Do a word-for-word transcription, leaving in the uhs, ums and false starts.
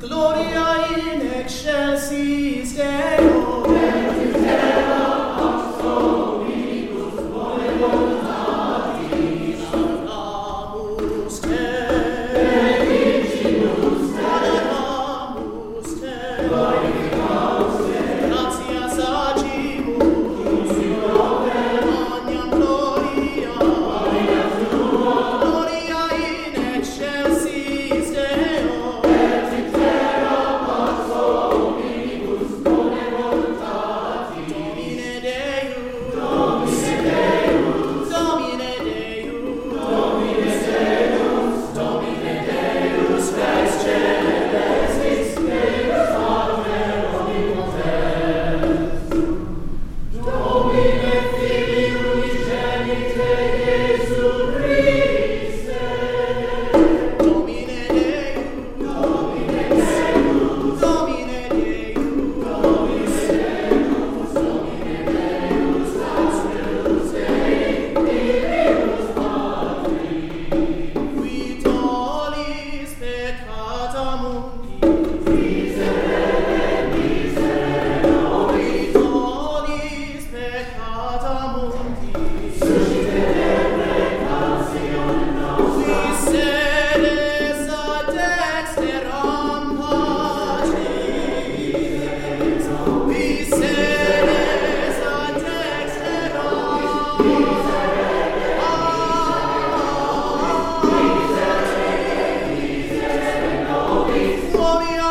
Gloria in excelsis Deo. Et in terra pax omnibus bone voluntatis. Adoramus te. Benedicimus te. Adoramus te. Glorificamus te. Gratias agimus. Magnam gloria. Gloria tua. Gloria in excelsis Deo. Et in terra pax omnibus bone voluntatis. Domine Deus. Domine Deus. Domine Deus. Domine Deus. Domine Deus. Rex Celestis. Deus Pater omnipotens. Domine Filii unigenite Iesu Christe. Domine Deus. Domine Deus. Domine Deus. Domine Deus. Domine Deus. Agnus Dei, Filius Patri. Qui tollis peccata mundi. Miserere, miserere. Qui tollis peccata mundi. Suscitere precautionem nostra. Qui sedes ad dexteram Patris. Qui sedes ad dexteram. Gloria